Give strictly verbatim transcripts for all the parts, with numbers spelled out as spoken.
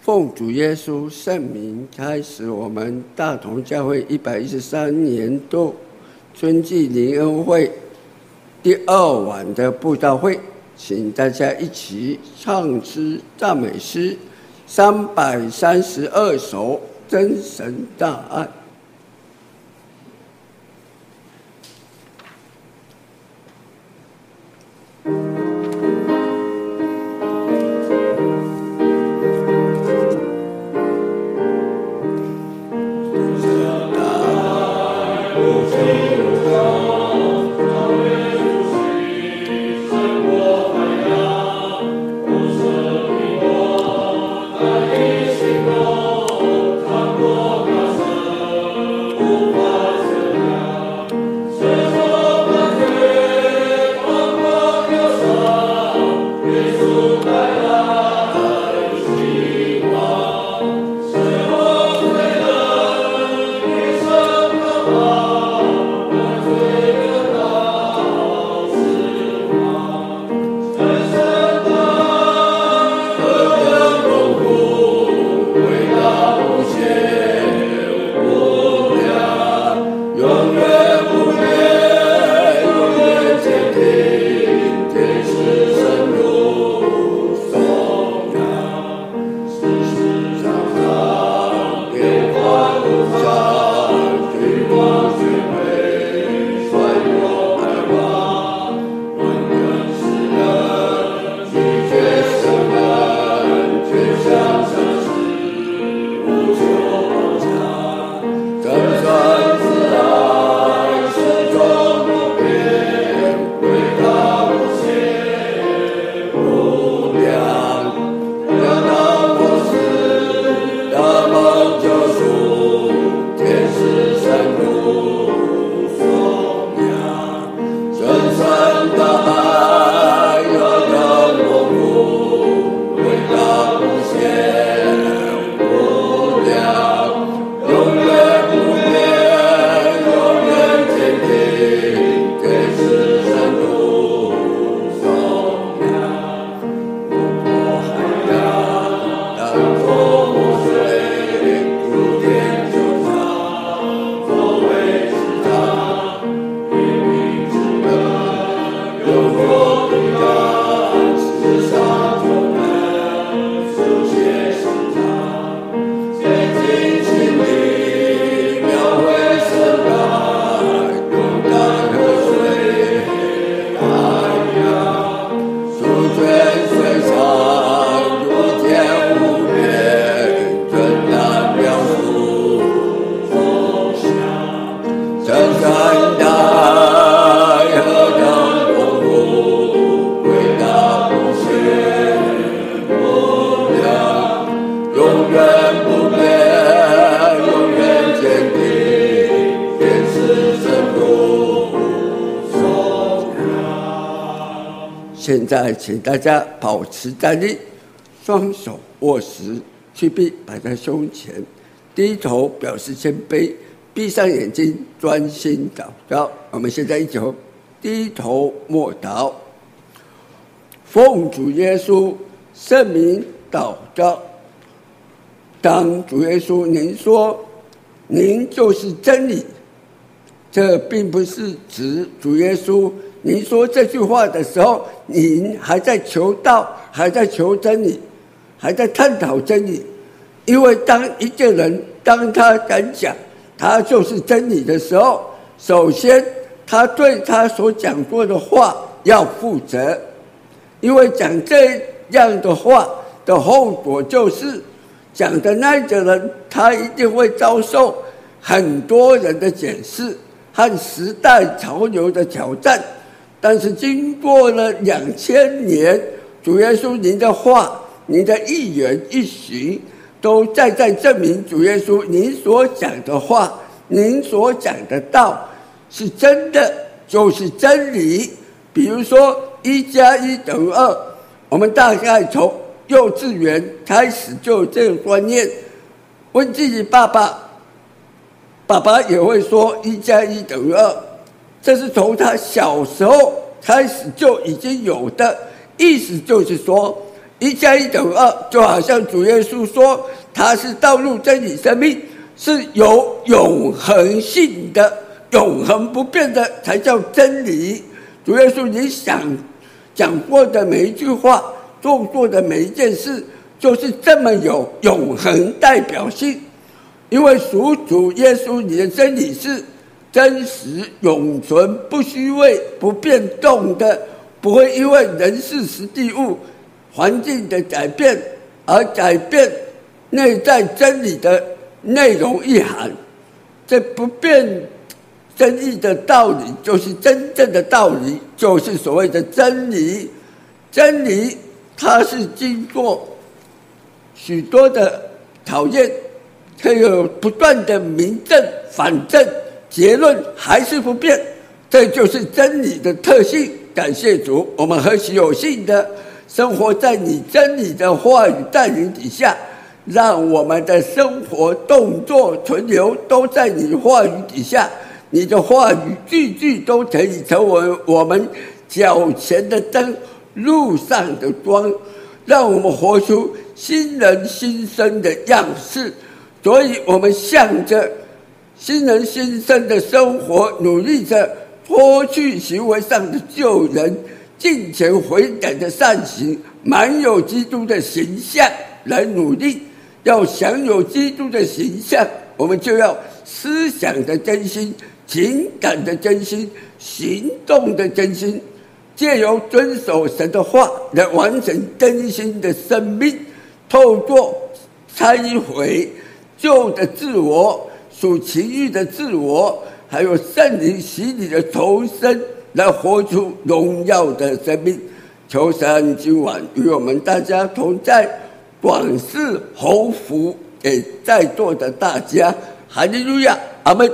奉主耶稣圣名开始我们大同教会一百一十三年度春季灵恩会第二晚的布道会，请大家一起唱诗赞美诗三百三十二首真神大爱。现在请大家保持站立，双手握实，屈臂摆在胸前，低头表示谦卑，闭上眼睛专心祷告。我们现在一起低头默祷。奉主耶稣圣名祷告。当主耶稣您说您就是真理，这并不是指主耶稣您说这句话的时候，您还在求道，还在求真理，还在探讨真理。因为当一个人当他敢讲他就是真理的时候，首先他对他所讲过的话要负责。因为讲这样的话的后果就是讲的那个人他一定会遭受很多人的检视和时代潮流的挑战。但是经过了两千年，主耶稣您的话，您的一言一行都再再证明主耶稣您所讲的话，您所讲的道是真的，就是真理。比如说一加一等于二，我们大概从幼稚园开始就有这个观念。问自己爸爸，爸爸也会说一加一等于二，这是从他小时候开始就已经有的，意思就是说一加一等于二，就好像主耶稣说他是道路、真理、生命，是有永恒性的、永恒不变的，才叫真理。主耶稣，你想讲过的每一句话，做过的每一件事，就是这么有永恒代表性。因为属主耶稣，你的真理是真实、永存、不虚伪、不变动的，不会因为人事、时地物、环境的改变而改变内在真理的内容意涵。这不变真义的道理，就是真正的道理，就是所谓的真理。真理它是经过许多的考验，可以有不断的明证、反证，结论还是不变，这就是真理的特性。感谢主，我们何其有幸的生活在你真理的话语带领底下，让我们的生活、动作、存留都在你话语底下。你的话语句句都可以成为我们脚前的灯，路上的光，让我们活出新人新生的样式。所以我们向着新人新生的生活，努力着脱去行为上的旧人，敬虔悔改的善行，满有基督的形象来努力。要享有基督的形象，我们就要思想的真心、情感的真心、行动的真心，借由遵守神的话来完成更新的生命。透过拆毁旧的自我、属情欲的自我，还有圣灵洗礼的重生，来活出荣耀的生命。求神今晚与我们大家同在，广施厚福给在座的大家。哈利路亚，阿们。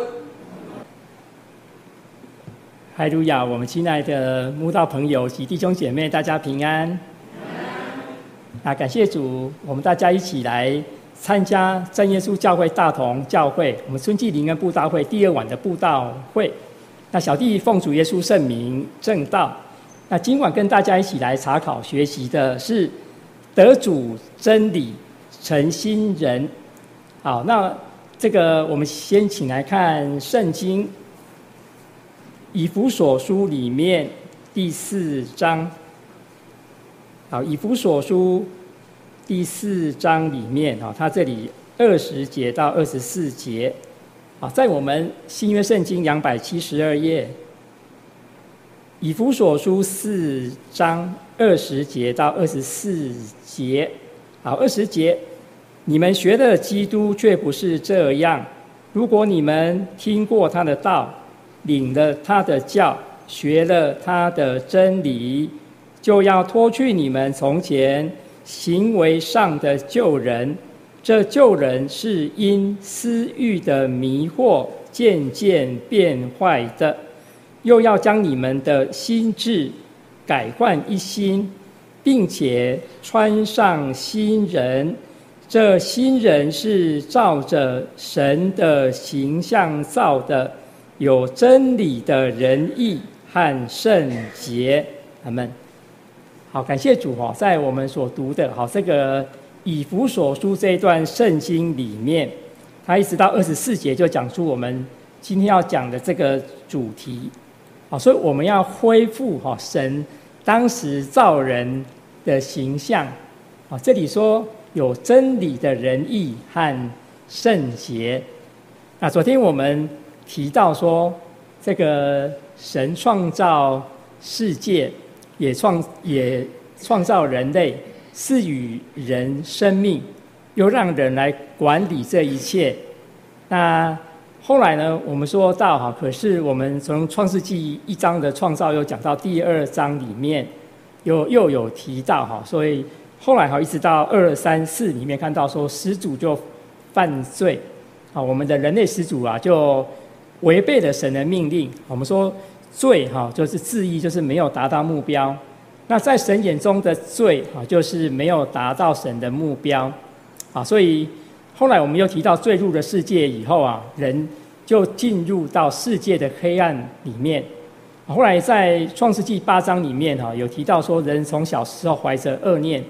哈利路亚！我们亲爱的慕道朋友及弟兄姐妹，大家平安。啊，感谢主，我们大家一起来参加真耶稣教会大同教会我们春季灵恩布道会第二晚的布道会。那小弟奉主耶稣圣名正道。那今晚跟大家一起来查考学习的是得主真理成新人。好，那这个我们先请来看圣经以弗所书里面第四章。好，以弗所书第四章里面，它这里二十节到二十四节，在我们新约圣经两百七十二页，以弗所书四章二十节到二十四节。好，二十节，你们学的基督却不是这样。如果你们听过他的道，领了他的教，学了他的真理，就要脱去你们从前行为上的旧人。这旧人是因私欲的迷惑渐渐变坏的，又要将你们的心志改换一新，并且穿上新人。这新人是照着神的形象造的，有真理的仁义和圣洁。阿们。好，感谢主哈，在我们所读的好这个以弗所书这一段圣经里面，它一直到二十四节就讲出我们今天要讲的这个主题。好，所以我们要恢复哈神当时造人的形象。好，这里说有真理的仁义和圣洁。那昨天我们提到说，这个神创造世界，也创也创造人类，赐予人生命，又让人来管理这一切。那后来呢，我们说到哈，可是我们从创世纪一章的创造，又讲到第二章里面，又又有提到哈，所以后来哈，一直到二三四里面看到说，始祖就犯罪，好，我们的人类始祖啊，就违背了神的命令。我们说罪哈，就是字义，就是没有达到目标。那在神眼中的罪啊，就是没有达到神的目标。啊，所以后来我们又提到，坠入了世界以后啊，人就进入到世界的黑暗里面。后来在创世纪八章里面哈，有提到说，人从小时候怀着恶念，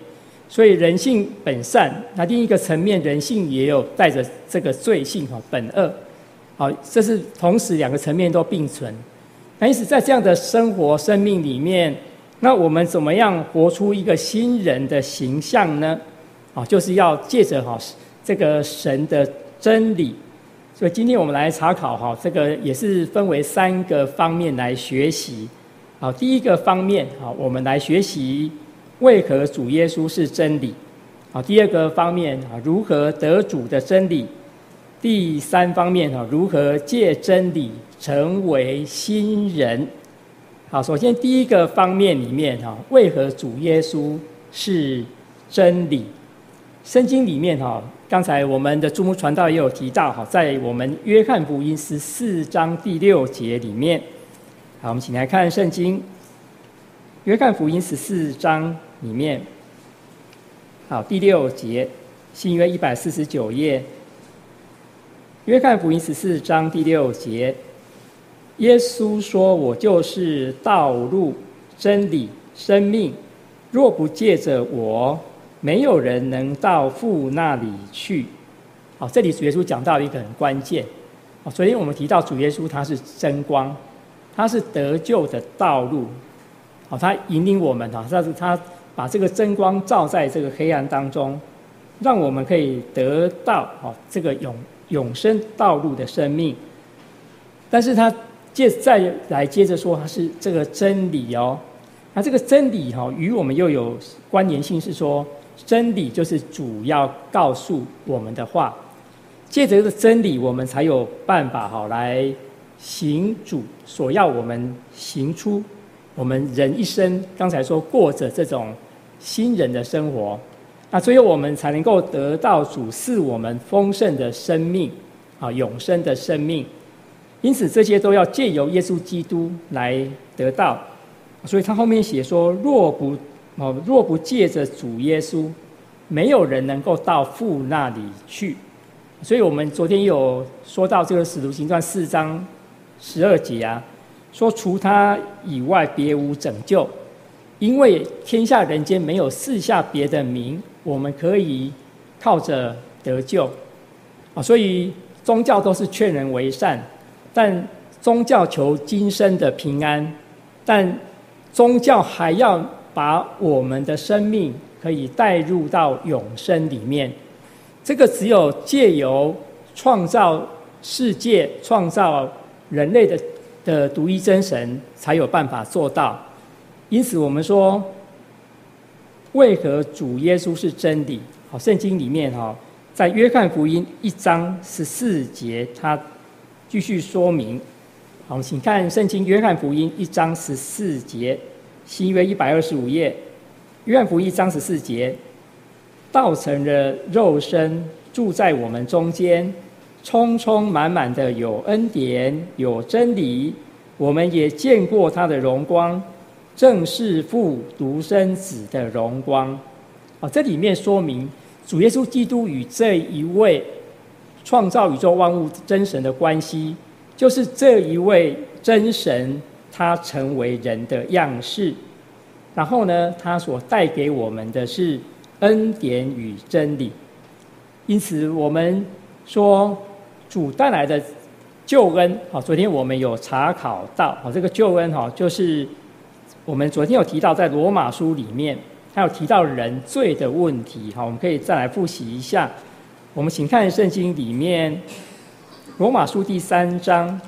所以人性本善，那另一个层面，人性也有带着这个罪性哈，本恶，好，这是同时两个层面都并存。那因此在这样的生活生命里面，那我们怎么样活出一个新人的形象呢？啊，就是要借着哈这个神的真理。所以今天我们来查考哈，这个也是分为三个方面来学习。好，第一个方面，好，我们来学习为何主耶稣是真理。好，第二个方面，如何得主的真理。第三方面，如何借真理成为新人。好，首先第一个方面里面，为何主耶稣是真理。圣经里面，刚才我们的注目传道也有提到，在我们约翰福音十四章第六节里面。好，我们请来看圣经约翰福音十四章里面，好，第六节，新约一百四十九页，约翰福音十四章第六节，耶稣说：“我就是道路、真理、生命，若不借着我，没有人能到父那里去。”好，这里主耶稣讲到一个很关键。好，昨天我们提到主耶稣他是真光。他是得救的道路，好，他引领我们，他是他把这个真光照在这个黑暗当中，让我们可以得到这个永永生道路的生命。但是他接再来接着说，他是这个真理哦。那这个真理哈，与我们又有关联性，是说真理就是主要告诉我们的话，借着这个真理，我们才有办法好来行主所要我们行出我们人一生，刚才说过着这种新人的生活，那最后我们才能够得到主赐我们丰盛的生命啊，永生的生命。因此这些都要借由耶稣基督来得到。所以他后面写说，若不哦，若不借着主耶稣，没有人能够到父那里去。所以我们昨天有说到这个使徒行传四章十二节啊，说除他以外别无拯救，因为天下人间没有赐下别的名，我们可以靠着得救啊。所以宗教都是劝人为善，但宗教求今生的平安，但宗教还要把我们的生命可以带入到永生里面。这个只有借由创造世界、创造人类的的独一真神才有办法做到。因此我们说，为何主耶稣是真理？好，圣经里面哈，在约翰福音一章十四节，他继续说明。好，请看圣经约翰福音一章十四节，新约一百二十五页，约翰福音一章十四节，道成了肉身，住在我们中间。充充满满的有恩典，有真理，我们也见过他的荣光，正是父独生子的荣光。哦，这里面说明主耶稣基督与这一位创造宇宙万物真神的关系，就是这一位真神他成为人的样式，然后呢，他所带给我们的是恩典与真理。因此我们说主带来的救恩，好，昨天我们有查考到，好，这个救恩哈，就是我们昨天有提到，在罗马书里面，还有提到人罪的问题，好，我们可以再来复习一下。我们请看圣经里面，罗马书第三章，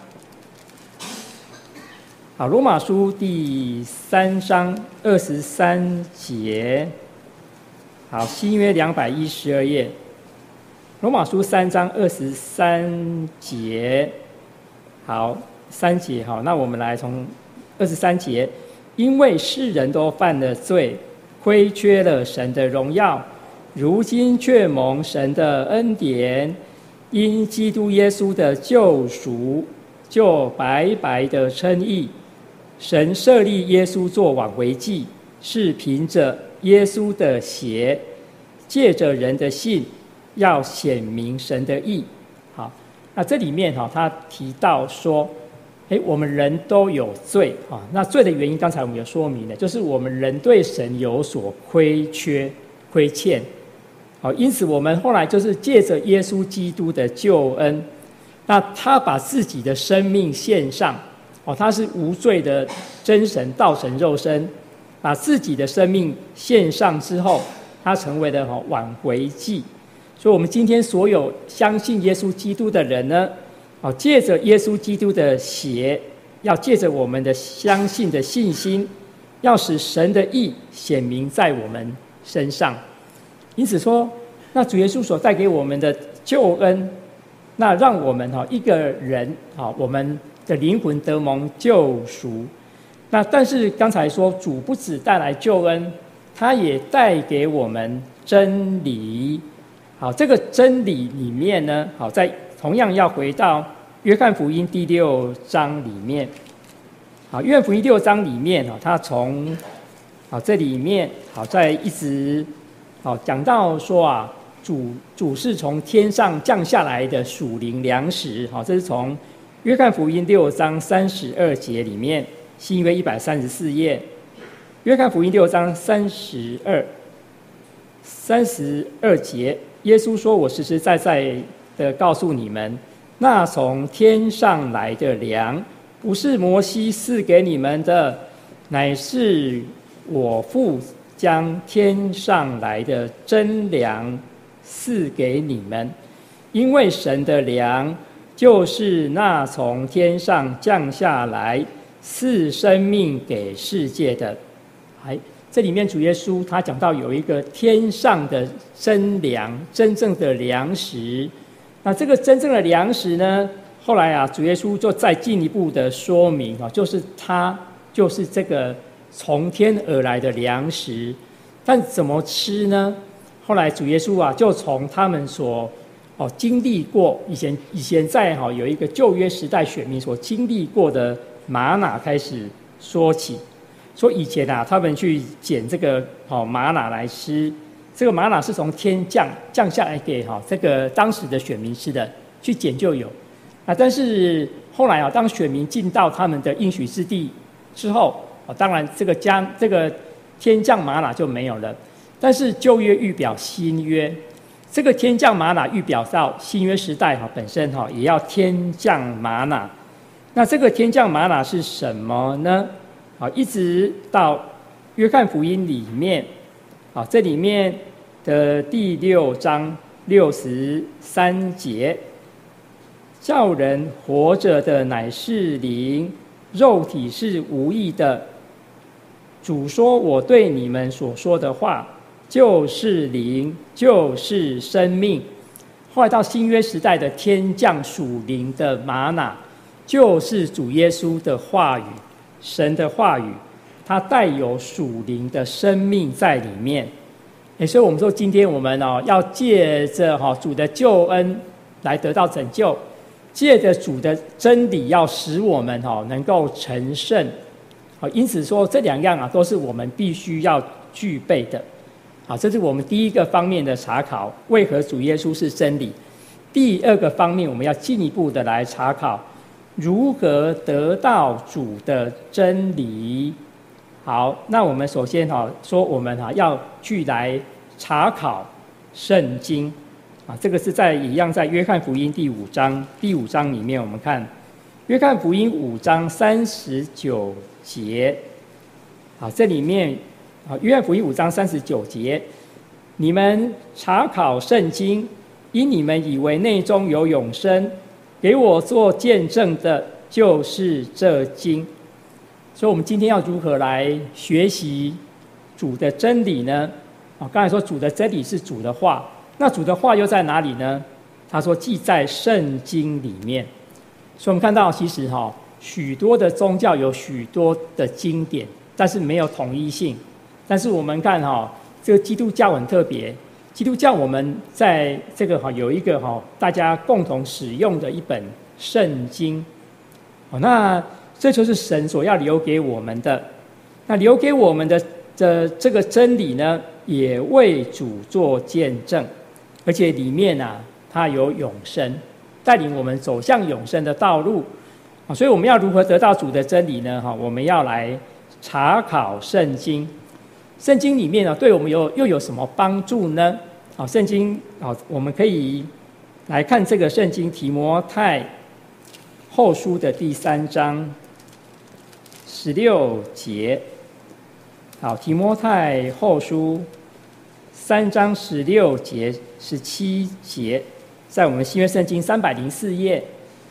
好，罗马书第三章二十三节，好，新约两百一十二页。罗马书三章二十三节，好，三节，好，那我们来从二十三节，因为世人都犯了罪，亏缺了神的荣耀，如今却蒙神的恩典，因基督耶稣的救赎，就白白的称义。神设立耶稣做挽回祭，是凭着耶稣的血，借着人的信，要显明神的义。好，那这里面哈，他提到说，哎，我们人都有罪啊。那罪的原因，刚才我们有说明了，就是我们人对神有所亏缺亏欠。好，因此我们后来就是借着耶稣基督的救恩，那他把自己的生命献上，哦，他是无罪的真神道成肉身，把自己的生命献上之后，他成为了挽回祭。所以我们今天所有相信耶稣基督的人呢，哦，借着耶稣基督的血，要借着我们的相信的信心，要使神的义显明在我们身上。因此说，那主耶稣所带给我们的救恩，那让我们一个人我们的灵魂得蒙救赎。那但是刚才说，主不只带来救恩，他也带给我们真理。好，这个真理里面呢，好，在同样要回到约翰福音第六章里面。好，约翰福音六章里面，他从好这里面好在一直好讲到说啊，主主是从天上降下来的属灵粮食。好，这是从约翰福音六章三十二节里面，新约一百三十四页。约翰福音六章三十二三十二节，耶稣说：“我实实在在的告诉你们，那从天上来的粮，不是摩西赐给你们的，乃是我父将天上来的真粮赐给你们。因为神的粮就是那从天上降下来赐生命给世界的。”哎，这里面主耶稣他讲到有一个天上的真粮，真正的粮食。那这个真正的粮食呢，后来啊，主耶稣就再进一步的说明啊，就是他就是这个从天而来的粮食。但怎么吃呢？后来主耶稣啊，就从他们所哦经历过以前以前在哈有一个旧约时代选民所经历过的玛拿开始说起。说以前啊，他们去捡这个哦玛拿来吃，这个玛拿是从天降降下来给哈这个当时的选民吃的，去捡就有啊。但是后来啊，当选民进到他们的应许之地之后，哦，当然这个将这个天降玛拿就没有了。但是旧约预表新约，这个天降玛拿预表到新约时代哈本身哈也要天降玛拿。那这个天降玛拿是什么呢？好，一直到约翰福音里面，好，这里面的第六章六十三节，叫人活着的乃是灵，肉体是无益的。主说：“我对你们所说的话，就是灵，就是生命。”后来到新约时代的天降属灵的玛拿，就是主耶稣的话语。神的话语，它带有属灵的生命在里面。也所以我们说，今天我们哦，要借着哈主的救恩来得到拯救，借着主的真理，要使我们哈能够成圣。好，因此说这两样啊，都是我们必须要具备的。好，这是我们第一个方面的查考，为何主耶稣是真理。第二个方面，我们要进一步的来查考，如何得到主的真理。好，那我们首先哈说，我们哈要去来查考圣经啊，这个是在一样在约翰福音第五章第五章里面，我们看约翰福音五章三十九节。好，这里面啊，约翰福音五章三十九节，你们查考圣经，因你们以为内中有永生，给我做见证的就是这经。所以我们今天要如何来学习主的真理呢？啊，刚才说主的真理是主的话，那主的话又在哪里呢？他说记在圣经里面。所以我们看到其实哈许多的宗教有许多的经典，但是没有统一性。但是我们看哈这个基督教很特别，基督教我们在这个哈有一个哈大家共同使用的一本圣经。哦，那这就是神所要留给我们的。那留给我们的的这个真理呢，也为主做见证，而且里面啊，它有永生，带领我们走向永生的道路。啊，所以我们要如何得到主的真理呢？哈，我们要来查考圣经。 圣经里面呢，对我们有又有什么帮助呢？好，圣经好，我们可以来看这个圣经提摩太后书的第三章十六节。好，提摩太后书三章十六节、十七节，在我们新约圣经三百零四页。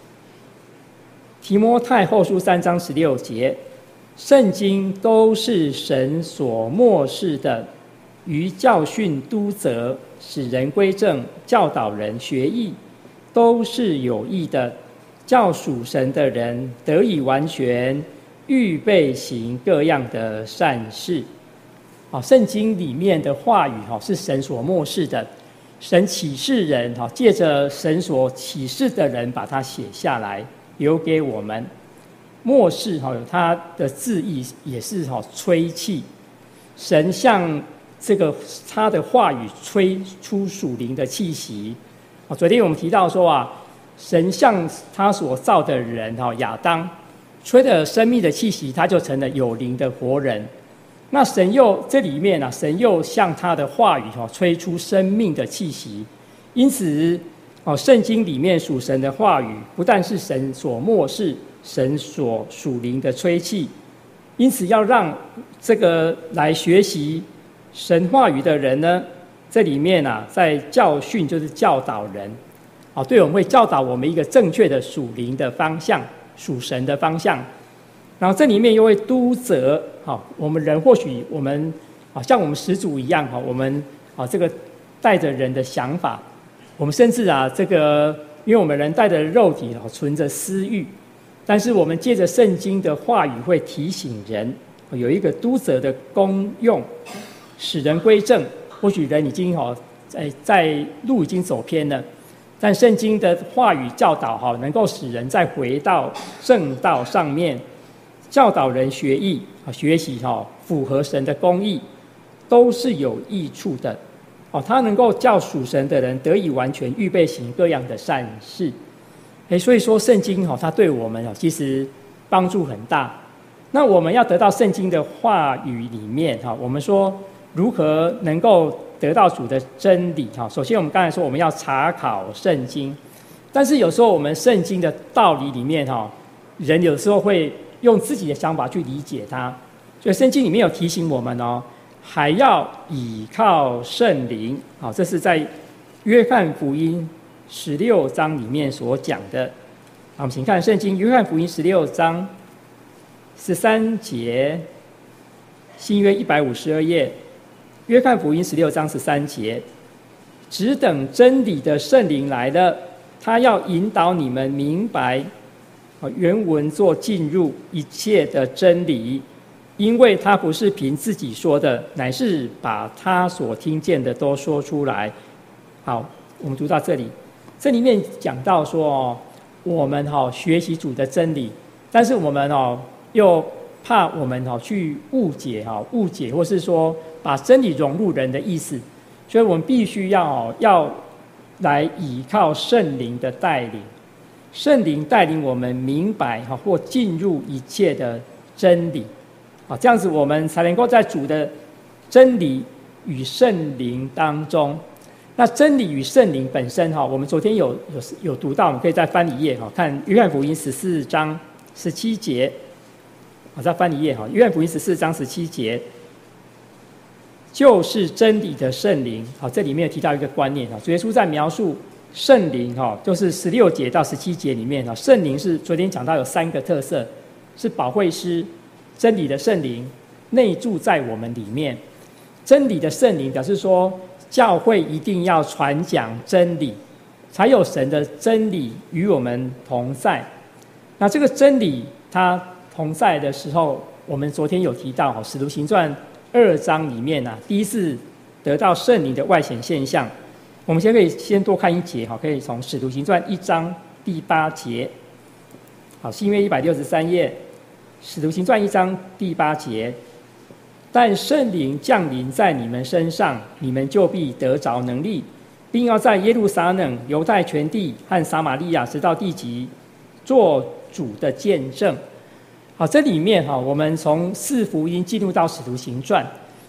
提摩太后书三章十六节，圣经都是神所默示的，于教训、督责、使人归正、教导人学义，都是有益的，叫属神的人得以完全，预备行各样的善事。好，圣经里面的话语是神所默示的，神启示人，借着神所启示的人把它写下来，留给我们。默示有它的字义也是吹气，神向这个他的话语吹出属灵的气息。昨天我们提到说啊，神向他所造的人亚当吹了生命的气息，他就成了有灵的活人。那神又这里面啊，神又向他的话语吹出生命的气息。因此圣经里面属神的话语不但是神所默示，神所属灵的吹气。因此要让这个来学习神话语的人呢，这里面啊，在教训就是教导人，好，对，我们会教导我们一个正确的属灵的方向，属神的方向。然后这里面又会督责，好，我们人或许我们好像我们始祖一样，我们啊这个带着人的想法，我们甚至啊这个，因为我们人带着肉体存着私欲，但是我们借着圣经的话语会提醒人，有一个督责的功用，使人归正。或许人已经在在路已经走偏了，但圣经的话语教导能够使人再回到正道上面，教导人学义，学习符合神的公义，都是有益处的。它能够叫属神的人得以完全，预备行各样的善事。所以说圣经它对我们其实帮助很大。那我们要得到圣经的话语里面，我们说如何能够得到主的真理？首先我们刚才说我们要查考圣经，但是有时候我们圣经的道理里面，人有时候会用自己的想法去理解它，所以圣经里面有提醒我们哦，还要倚靠圣灵。好，这是在约翰福音十六章里面所讲的。好，我们请看圣经约翰福音十六章十三节，新约一百五十二页。约翰福音十六章十三节，只等真理的圣灵来了，他要引导你们明白，原文做进入一切的真理，因为他不是凭自己说的，乃是把他所听见的都说出来。好，我们读到这里，这里面讲到说哦，我们哈学习主的真理，但是我们哦又怕我们哈去误解哈误解，或是说把真理融入人的意思，所以我们必须要要来倚靠圣灵的带领，圣灵带领我们明白哈或进入一切的真理，啊，这样子我们才能够在主的真理与圣灵当中。那真理与圣灵本身哈，我们昨天有有有读到，我们可以再翻一页哈，看约翰福音十四章十七节，我再翻一页哈，约翰福音十四章十七节。就是真理的圣灵。好，这里面有提到一个观念，主耶稣在描述圣灵，就是十六节到十七节里面，圣灵是昨天讲到有三个特色，是保惠师，真理的圣灵内住在我们里面。真理的圣灵表示说，教会一定要传讲真理，才有神的真理与我们同在。那这个真理它同在的时候，我们昨天有提到《使徒行传》二章里面啊，第一次得到圣灵的外显现象。我们先可以先多看一节，可以从《使徒行传》一章第八节。好，新约一百六十三页，《使徒行传》一章第八节。但圣灵降临在你们身上，你们就必得着能力，并要在耶路撒冷、犹太全地和撒玛利亚直到地极，做主的见证。好，这里面哈，我们从四福音进入到使徒行传，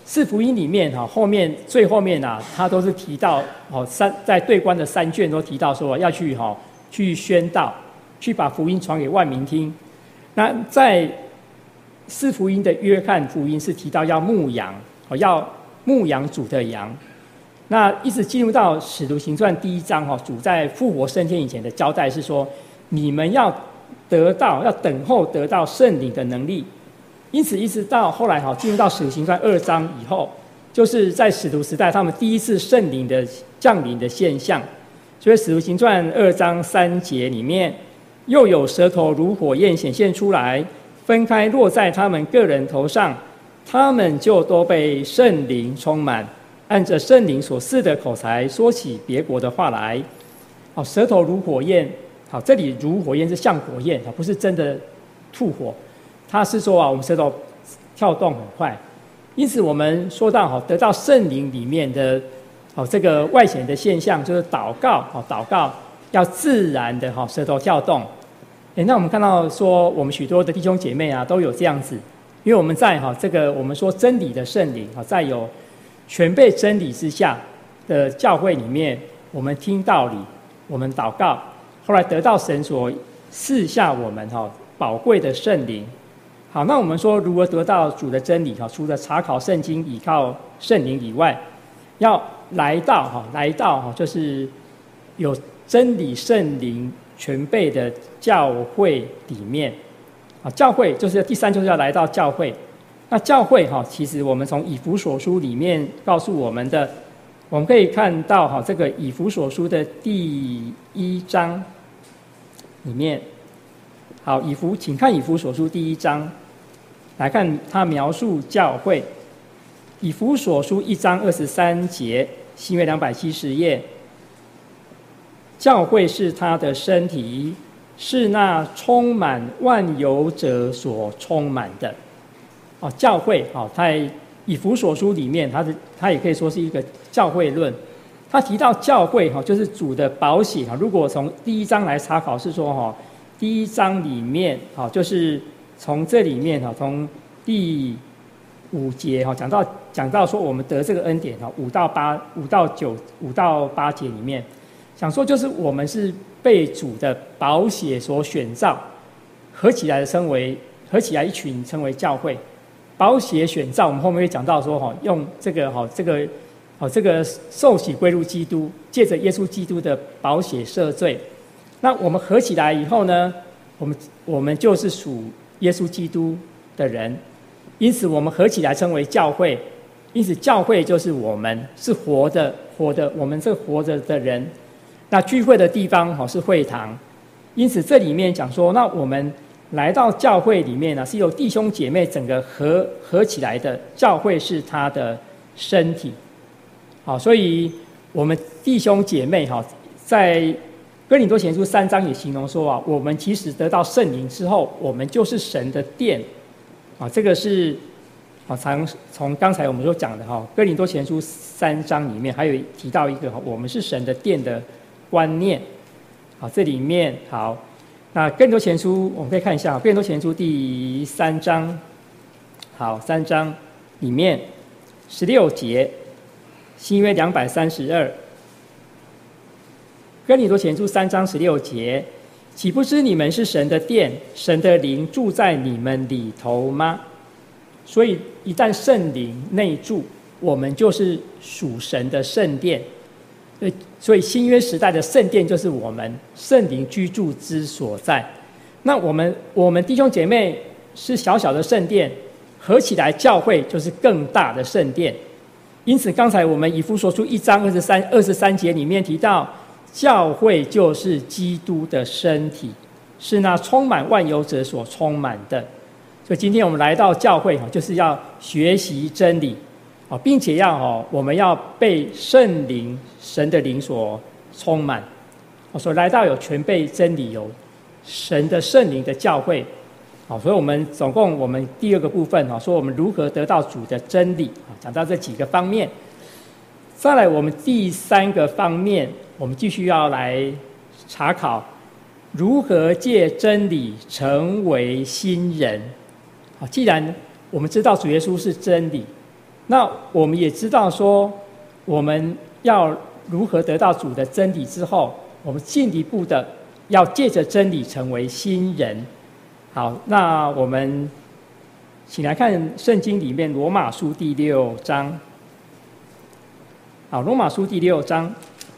四福音里面哈，后面最后面啊，他都是提到哦三在对观的三卷都提到说要去哈去宣道，去把福音传给万民听。那在四福音的约翰福音是提到要牧羊，哦要牧羊主的羊。那一直进入到使徒行传第一章哈，主在复活升天以前的交代是说，你们要得到要等候得到圣灵的能力。因此一直到后来哈，进入到使徒行传二章以后，就是在使徒时代他们第一次圣灵的降临的现象。所以使徒行传二章三节里面，又有舌头如火焰显现出来，分开落在他们个人头上，他们就都被圣灵充满，按着圣灵所赐的口才说起别国的话来。好，舌头如火焰，好，这里如火焰是像火焰，不是真的吐火。他是说啊，我们舌头跳动很快，因此我们说到哈，得到圣灵里面的哦这个外显的现象，就是祷告哦，祷告要自然的哈舌头跳动。诶，那我们看到说，我们许多的弟兄姐妹啊都有这样子，因为我们在哈这个我们说真理的圣灵啊，在有全被真理之下的教会里面，我们听道理，我们祷告，后来得到神所赐下我们哈宝贵的圣灵。好，那我们说如何得到主的真理？哈，除了查考圣经、倚靠圣灵以外，要来到哈，来到哈，就是有真理圣灵全备的教会里面。啊，教会就是第三，就是要来到教会。那教会哈，其实我们从以弗所书里面告诉我们的，我们可以看到哈，这个以弗所书的第一章里面。好，以弗，请看以弗所书第一章，来看他描述教会。以弗所书一章二十三节，新约两百七十页。教会是他的身体，是那充满万有者所充满的。哦，教会哦，在以弗所书里面，它是它也可以说是一个教会论。他提到教会哈，就是主的宝血哈。如果从第一章来查考，是说哈。第一章里面，好，就是从这里面哈，从第五节哈讲到讲到说我们得这个恩典哈，五到八五到九五到八节里面，想说就是我们是被主的宝血所选召，合起来称为合起来一群称为教会。宝血选召，我们后面会讲到说哈，用这个哈这个好这个受洗归入基督，借着耶稣基督的宝血赦罪。那我们合起来以后呢，我们我们就是属耶稣基督的人，因此我们合起来称为教会。因此教会就是我们是活的活的，我们这活着的人。那聚会的地方好是会堂，因此这里面讲说，那我们来到教会里面呢，是由弟兄姐妹整个合合起来的，教会是他的身体。好，所以我们弟兄姐妹哈，在哥林多前书三章也形容说啊，我们其实得到圣灵之后，我们就是神的殿啊。这个是啊，从从刚才我们所讲的哈，哥林多前书三章里面还有提到一个我们是神的殿的观念。好，这里面好，那哥林多前书我们可以看一下，哥林多前书第三章，好，三章里面十六节，新约两百三十二。哥林多前书三章十六节，岂不知你们是神的殿，神的灵住在你们里头吗？所以一旦圣灵内住，我们就是属神的圣殿。所以新约时代的圣殿就是我们圣灵居住之所在。那我们我们弟兄姐妹是小小的圣殿，合起来教会就是更大的圣殿。因此刚才我们以弗所书一章二十三二十三节里面提到，教会就是基督的身体，是那充满万有者所充满的。所以今天我们来到教会就是要学习真理，并且要我们要被圣灵神的灵所充满，所以来到有全备真理有神的圣灵的教会。所以我们总共我们第二个部分说我们如何得到主的真理，讲到这几个方面。再来我们第三个方面，我们继续要来查考如何借真理成为新人。既然我们知道主耶稣是真理， 那我们也知道说，我们要如何得到主的真理之后，我们进一步的要借着真理成为新人。好，那我们请来看圣经里面罗马书第六章。好，罗马书第六章。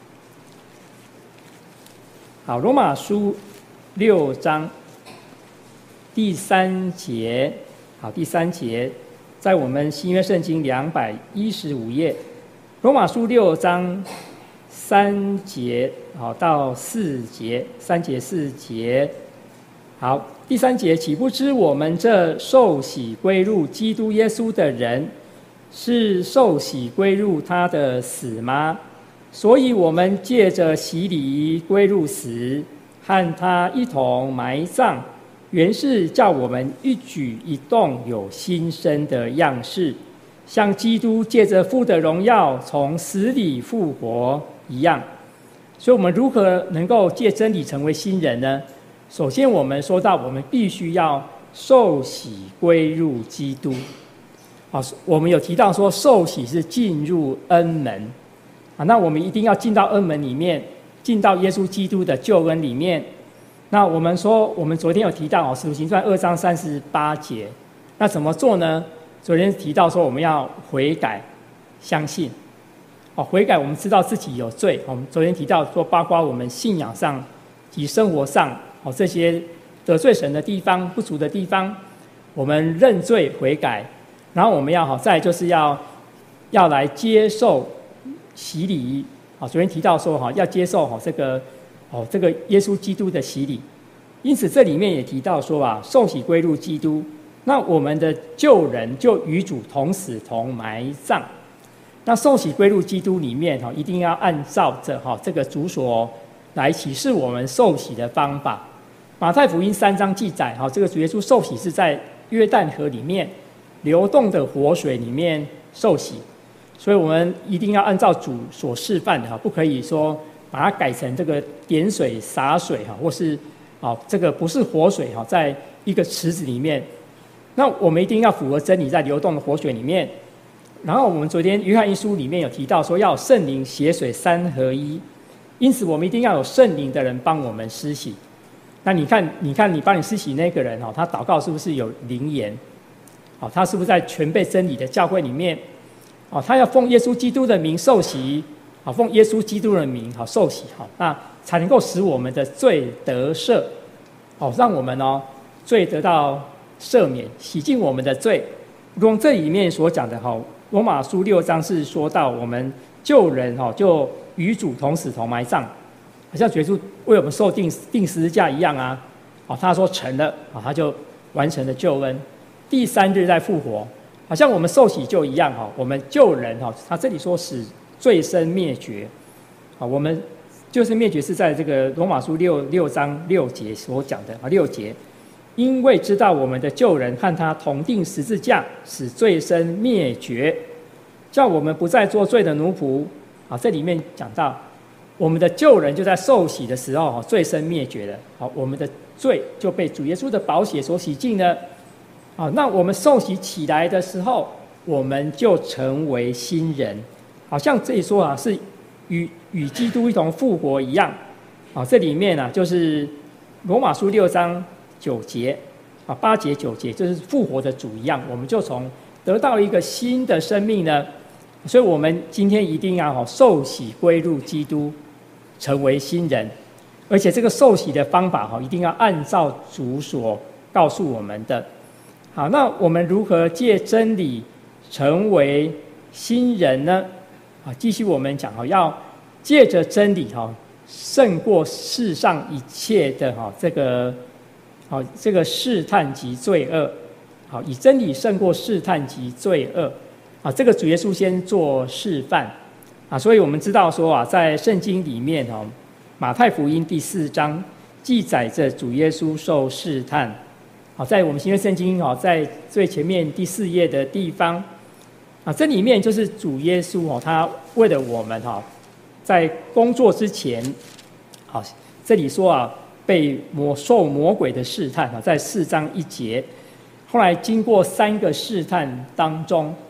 好，罗马书六章第三节。好，第三节，在我们新约圣经两百一十五页，罗马书六章三节，好到四节，三节四节。好，第三节，岂不知我们这受洗归入基督耶稣的人，是受洗归入他的死吗？所以我们借着洗礼归入死，和他一同埋葬，原是叫我们一举一动有新生的样式，像基督借着父的荣耀从死里复活一样。所以我们如何能够借真理成为新人呢？首先我们说到，我们必须要受洗归入基督。好，我们有提到说受洗是进入恩门，啊，那我们一定要进到恩门里面，进到耶稣基督的救恩里面。那我们说，我们昨天有提到哦，《使徒行传》二章三十八节，那怎么做呢？昨天提到说，我们要悔改、相信。哦，悔改，我们知道自己有罪。我们昨天提到说，包括我们信仰上及生活上，哦，这些得罪神的地方、不足的地方，我们认罪悔改，然后我们要好，再来就是要要来接受洗礼。好，昨天提到说哈，要接受哈这个。哦，这个耶稣基督的洗礼，因此这里面也提到说啊，受洗归入基督，那我们的旧人就与主同死同埋葬。那受洗归入基督里面哈，一定要按照着哈这个主所来启示我们受洗的方法。马太福音三章记载哈，这个主耶稣受洗是在约旦河里面流动的活水里面受洗，所以我们一定要按照主所示范的哈，不可以说把它改成这个点水洒水哈，或是啊这个不是活水哈，在一个池子里面，那我们一定要符合真理，在流动的活水里面。然后我们昨天约翰一书里面有提到说，要圣灵血水三合一，因此我们一定要有圣灵的人帮我们施洗。那你看，你看你帮你施洗那个人哈，他祷告是不是有灵言？好，他是不是在全备真理的教会里面？哦，他要奉耶稣基督的名受洗。好，奉耶稣基督的名，好受洗，好，那才能够使我们的罪得赦，好，让我们哦罪得到赦免，洗净我们的罪。如同这里面所讲的，哈，罗马书六章是说到我们旧人哈，就与主同死同埋葬，好像耶稣为我们受定定十字架一样啊。好，他说成了，好，他就完成了救恩，第三日再复活，好像我们受洗就一样哈，我们旧人哈，他这里说使罪身灭绝，啊，我们就是灭绝是在这个罗马书六六章六节所讲的啊，六节，因为知道我们的旧人和他同定十字架，使罪身灭绝，叫我们不再做罪的奴仆。啊，这里面讲到我们的旧人就在受洗的时候，罪身灭绝了，好，我们的罪就被主耶稣的宝血所洗净了。啊，那我们受洗起来的时候，我们就成为新人。好像这里说啊，是与与基督一同复活一样。啊，这里面啊，就是罗马书六章九节，啊八节九节，就是复活的主一样，我们就从得到一个新的生命呢。所以我们今天一定要受洗归入基督，成为新人。而且这个受洗的方法哈，一定要按照主所告诉我们的。好，那我们如何借真理成为新人呢？啊，继续我们讲哈，要借着真理哈，胜过世上一切的哈这个，好这个试探及罪恶，好以真理胜过试探及罪恶，啊，这个主耶稣先做示范，啊，所以我们知道说啊，在圣经里面哈，马太福音第四章记载着主耶稣受试探，好，在我们新约圣经哈，在最前面第四页的地方。啊，这里面就是主耶稣哦，他为了我们哈，在工作之前，好，这里说啊，被魔受魔鬼的试探啊，在四章一节，后来经过三个试探当中，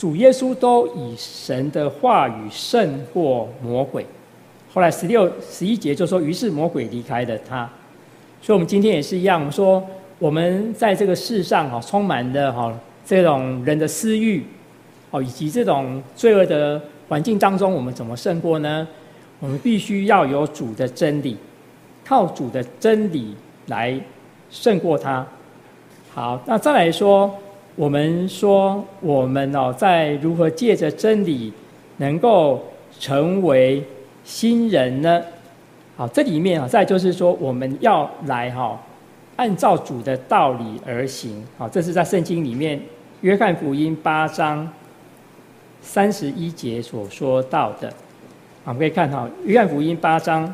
主耶稣都以神的话语胜过魔鬼。后来十六、十一节就说，于是魔鬼离开了他。所以我们今天也是一样，我们说我们在这个世上哈，充满了哈这种人的私欲，哦，以及这种罪恶的环境当中，我们怎么胜过呢？我们必须要有主的真理，靠主的真理来胜过它。好，那再来说，我们说我们哦，在如何借着真理能够成为新人呢？好，这里面啊，再就是说，我们要来哈，按照主的道理而行。好，这是在圣经里面约翰福音八章三十一节所说到的。好，我们可以看哈，约翰福音八章，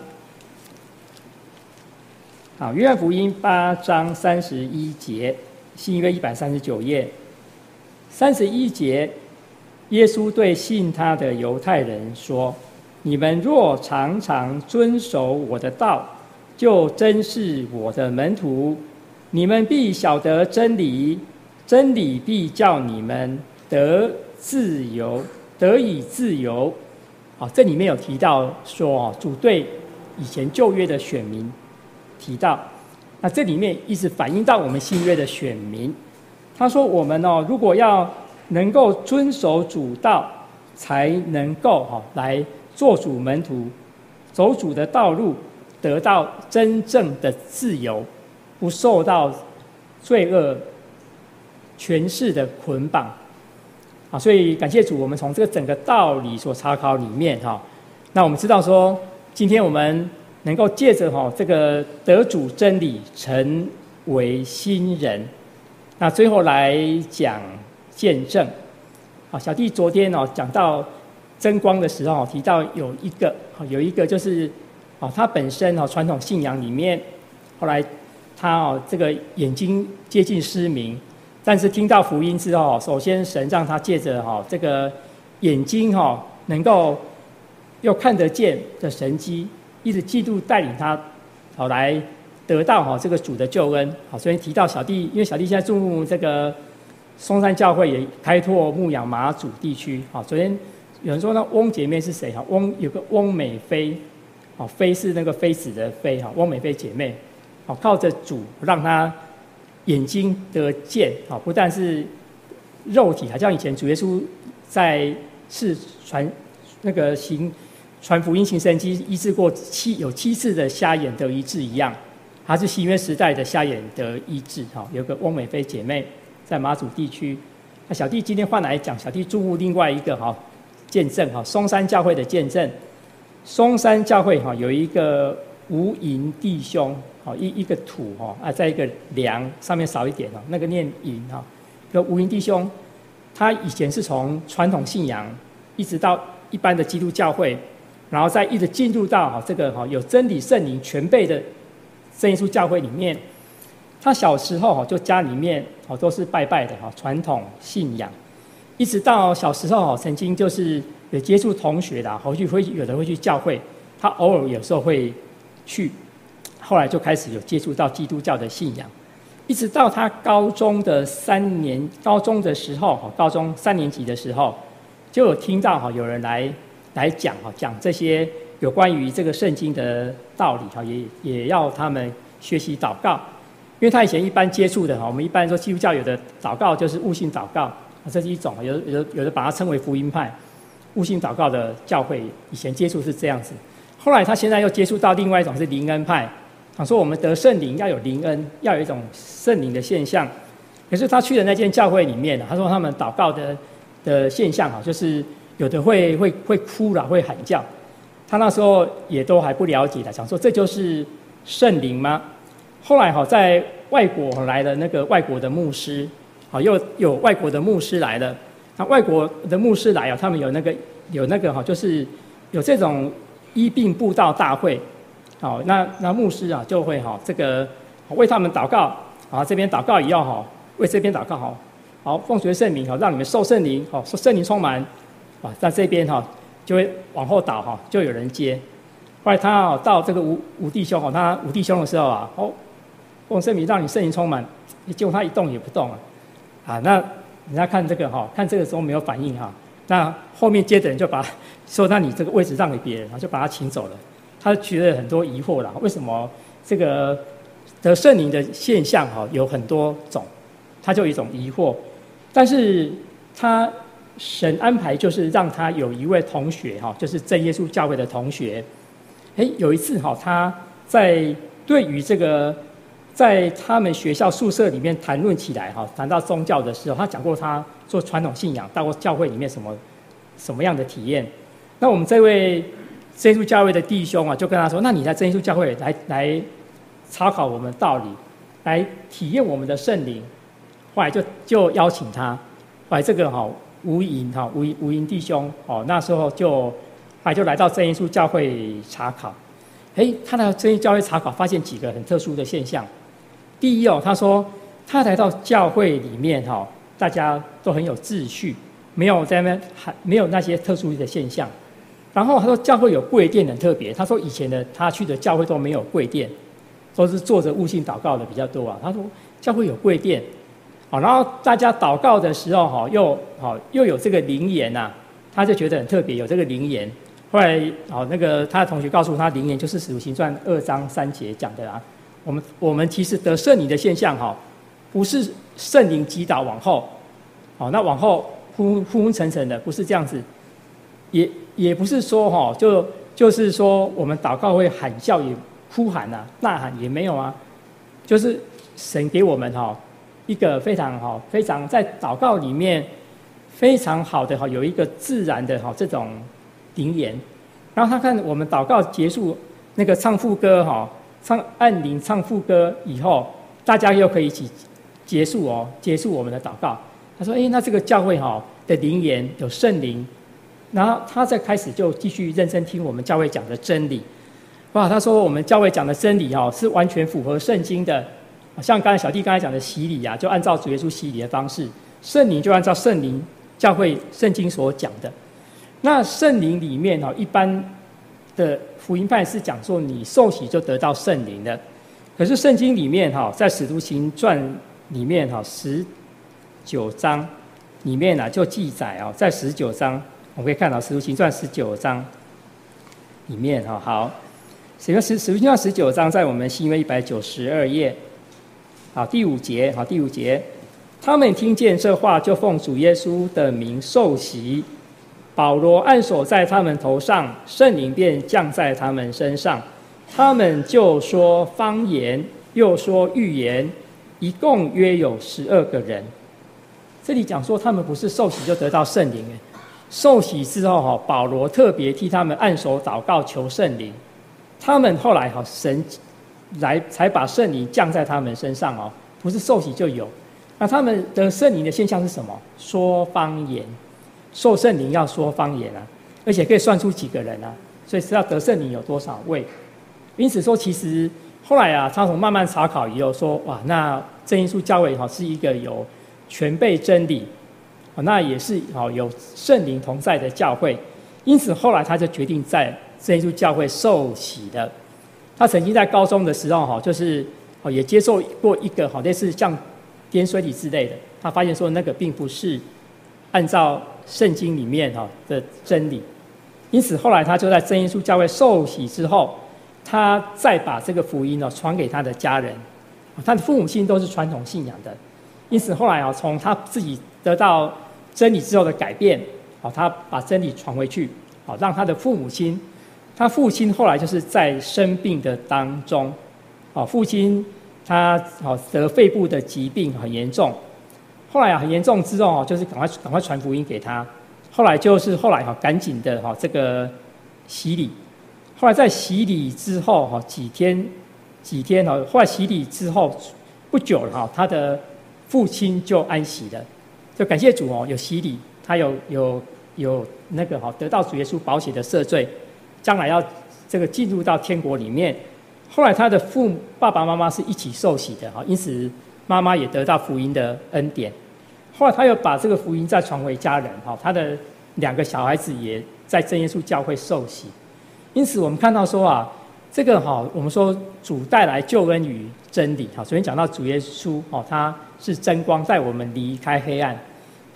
好，约翰福音八章三十一节，新约一百三十九页，三十一节，耶稣对信他的犹太人说：“你们若常常遵守我的道，就真是我的门徒。你们必晓得真理，真理必叫你们得自由，得以自由。”好，这里面有提到说，哦，主对以前旧约的选民提到，那这里面一直反映到我们新约的选民。他说，我们哦，如果要能够遵守主道，才能够哈来做主门徒，走主的道路，得到真正的自由，不受到罪恶权势的捆绑。啊，所以感谢主，我们从这个整个道理所查考里面哈，那我们知道说，今天我们能够借着哈这个得主真理成为新人。那最后来讲见证。好，小弟昨天哦讲到真光的时候，提到有一个有一个就是哦，他本身哦传统信仰里面，后来他哦这个眼睛接近失明。但是听到福音之后，首先神让他借着哈这个眼睛哈能够又看得见的神迹，一直基督带领他好来得到哈这个主的救恩。好，所以提到小弟，因为小弟现在注目这个松山教会也开拓牧养马祖地区。好，昨天有人说那翁姐妹是谁？哈，翁有个翁美菲，好，菲是那个妃子的妃哈，翁美菲姐妹，好，靠着主让她眼睛得见，好，不但是肉体，好像以前主耶稣在是传那个行传福音行神迹，医治过七有七次的瞎眼得医治一样，他是新约时代的瞎眼得医治。哈，有个翁美菲姐妹在马祖地区。那小弟今天换来讲，小弟注入另外一个哈见证哈，松山教会的见证。松山教会哈有一个无垠弟兄。好，一一个土哈啊，在一个梁上面少一点哦，那个念垠哈。这无垠弟兄，他以前是从传统信仰一直到一般的基督教会，然后再一直进入到哈这个哈有真理圣灵全备的圣耶稣教会里面。他小时候哈就家里面哦都是拜拜的哈传统信仰，一直到小时候曾经就是有接触同学啦，回去会有的会去教会，他偶尔有时候会去。后来就开始有接触到基督教的信仰，一直到他高中的三年，高中的时候，高中三年级的时候，就有听到哈有人来来讲哈讲这些有关于这个圣经的道理哈，也也要他们学习祷告，因为他以前一般接触的哈，我们一般说基督教有的祷告就是悟性祷告，这是一种，有的有的有的把它称为福音派，悟性祷告的教会以前接触是这样子，后来他现在又接触到另外一种是灵恩派。他说：“我们得圣灵要有灵恩，要有一种圣灵的现象。可是他去的那间教会里面，他说他们祷告的的现象啊，就是有的会会会哭啦，会喊叫。他那时候也都还不了解的，想说这就是圣灵吗？后来哈，在外国来的那个外国的牧师，好又有外国的牧师来了。那外国的牧师来啊，他们有那个有那个哈，就是有这种医病布道大会。”好，那那牧师啊就会哈这个为他们祷告，啊这边祷告也要哈为这边祷告好，好奉主圣名哈让你们受圣灵，好受圣灵充满，啊在这边哈就会往后倒哈就有人接，后来他啊到这个吴吴弟兄哈他吴弟兄的时候啊哦奉圣名让你圣灵充满，结果他一动也不动啊，啊那人家看这个哈，看这个时候没有反应哈，那后面接的人就把说，那你这个位置让给别人，然后就把他请走了。他觉得很多疑惑啦，为什么这个得圣灵的现象哈有很多种，他就有一种疑惑。但是他神安排就是让他有一位同学哈，就是真耶稣教会的同学，哎，有一次哈，他在对于这个在他们学校宿舍里面谈论起来哈，谈到宗教的时候，他讲过他做传统信仰到过教会里面什么什么样的体验。那我们这位真耶稣教会的弟兄啊，就跟他说：“那你来真耶稣教会来来查考我们道理，来体验我们的圣灵。”后来就就邀请他，后来这个哈吴莹哈吴吴莹弟兄哦，那时候就后来就来到真耶稣教会查考。哎，他来到真耶稣教会查考，发现几个很特殊的现象。第一哦，他说他来到教会里面哈，大家都很有秩序，没有在那边还没有那些特殊的现象。然后他说教会有柜垫很特别，他说以前的他去的教会都没有柜垫，都是坐着悟性祷告的比较多啊。他说教会有柜垫，好，然后大家祷告的时候哈，又好又有这个灵言呐，他就觉得很特别，有这个灵言。后来好那个他的同学告诉他，灵言就是《使徒行传》二章三节讲的啊。我们我们其实得圣灵的现象哈，不是圣灵击倒往后，好，那往后昏昏沉沉的，不是这样子。也也不是说哈，就就是说我们祷告会喊叫也呼喊啊、呐喊也没有啊，就是神给我们哈一个非常好、非常在祷告里面非常好的哈，有一个自然的哈这种灵言。然后他看我们祷告结束，那个唱副歌哈，唱按铃唱副歌以后，大家又可以一起结束哦，结束我们的祷告。他说：“哎，那这个教会哈的灵言有圣灵。”然后他再开始就继续认真听我们教会讲的真理，哇！他说我们教会讲的真理哦，是完全符合圣经的，像刚才小弟刚才讲的洗礼啊，就按照主耶稣洗礼的方式；圣灵就按照圣灵教会圣经所讲的。那圣灵里面哦，一般的福音派是讲说你受洗就得到圣灵的，可是圣经里面哈，在使徒行传里面哈十九章里面啊就记载哦，在十九章。我们可以看到《使徒行传》十九章里面哈，好，使徒使徒行传十九章在我们新约一百九十二页，好，第五节，好，第五节，他们听见这话，就奉主耶稣的名受洗。保罗按手在他们头上，圣灵便降在他们身上，他们就说方言，又说预言，一共约有十二个人。这里讲说他们不是受洗就得到圣灵，受洗之后哈，保罗特别替他们按手祷告求圣灵，他们后来哈神来才把圣灵降在他们身上哦，不是受洗就有。那他们的圣灵的现象是什么？说方言，受圣灵要说方言啊，而且可以算出几个人啊，所以知道得圣灵有多少位。因此说，其实后来啊，他从慢慢查考以后说，哇，那真耶稣教会哈是一个有全备真理。那也是有圣灵同在的教会，因此后来他就决定在真耶稣教会受洗的。他曾经在高中的时候就是也接受过一个类似像点水礼之类的，他发现说那个并不是按照圣经里面的真理，因此后来他就在真耶稣教会受洗之后，他再把这个福音传给他的家人。他的父母亲都是传统信仰的，因此后来从他自己得到真理之后的改变，他把真理传回去，让他的父母亲，他父亲后来就是在生病的当中，父亲他得肺部的疾病很严重，后来很严重之后就是赶快赶快传福音给他，后来就是后来赶紧的这个洗礼，后来在洗礼之后几天几天后来洗礼之后不久了，他的父亲就安息了。就感谢主哦，有洗礼，他有有有那个哈得到主耶稣宝血的赦罪，将来要这个进入到天国里面。后来他的父母爸爸妈妈是一起受洗的哈，因此妈妈也得到福音的恩典。后来他又把这个福音再传回家人哈，他的两个小孩子也在真耶稣教会受洗。因此我们看到说啊，这个哈我们说主带来救恩与真理哈，昨天讲到主耶稣哦，他是真光带我们离开黑暗。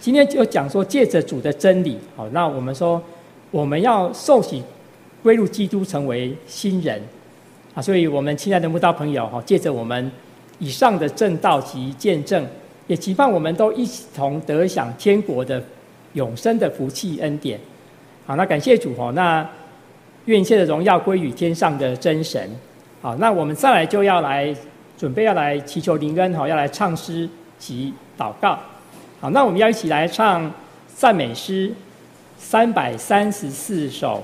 今天就讲说借着主的真理，好，那我们说我们要受洗归入基督，成为新人啊。所以我们亲爱的慕道朋友，借着我们以上的证道及见证，也期盼我们都一同得享天国的永生的福气恩典。好，那感谢主，那愿一切的荣耀归于天上的真神。好，那我们再来就要来准备要来祈求灵恩，要来唱诗及祷告。好，那我们要一起来唱赞美诗三百三十四首。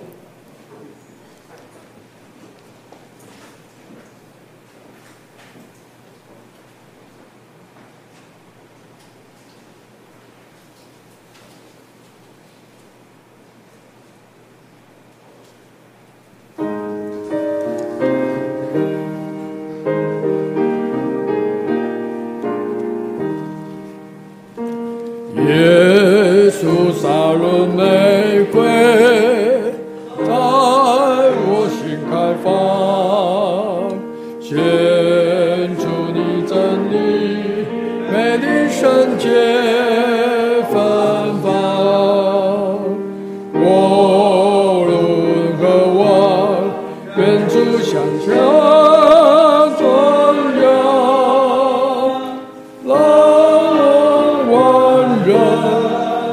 耶稣洒落玫瑰，在我心开放，献出你真理，美丽圣洁芬芳。我论渴望，愿主想象荣耀，让万人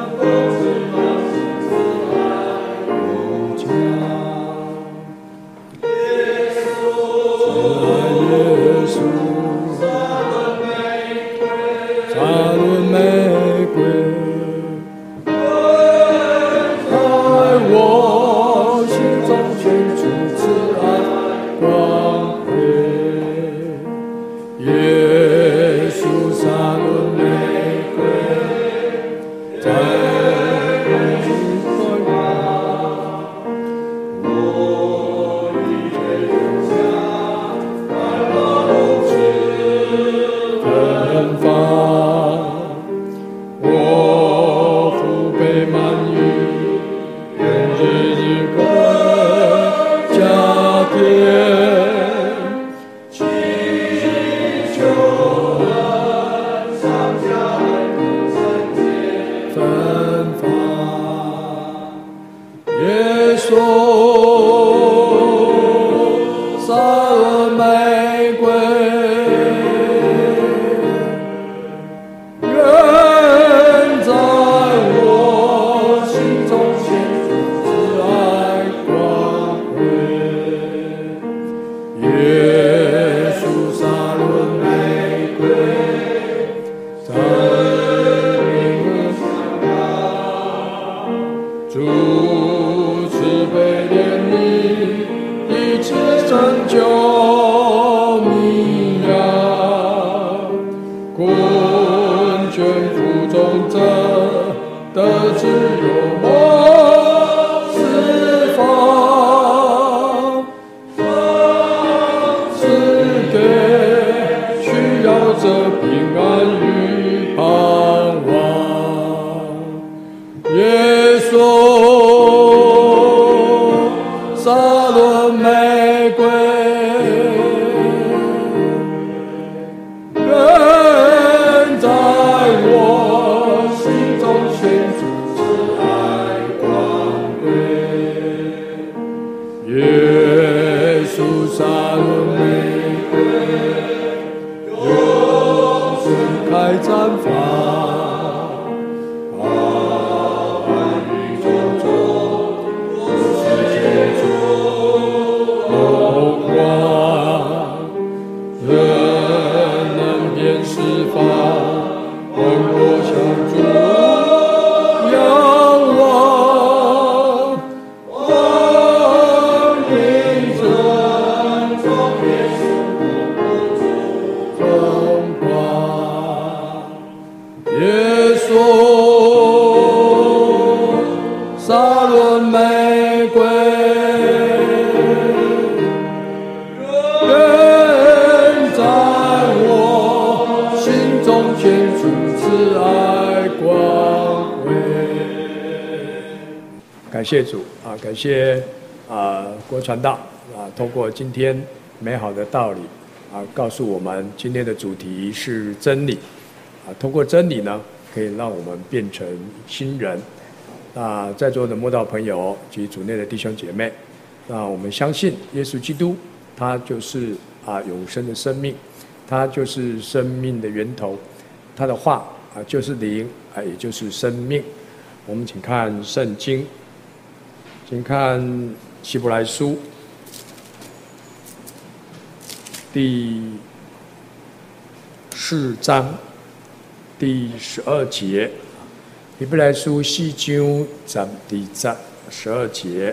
感谢主啊！感谢啊郭传道啊，通过今天美好的道理啊，告诉我们今天的主题是真理啊。通过真理呢可以让我们变成新人。那在座的慕道朋友及主内的弟兄姐妹，那我们相信耶稣基督，他就是啊永生的生命，他就是生命的源头，他的话啊就是灵啊，也就是生命。我们请看圣经，请看希伯来书第四章第十二节。希伯来书四章十第十十二节，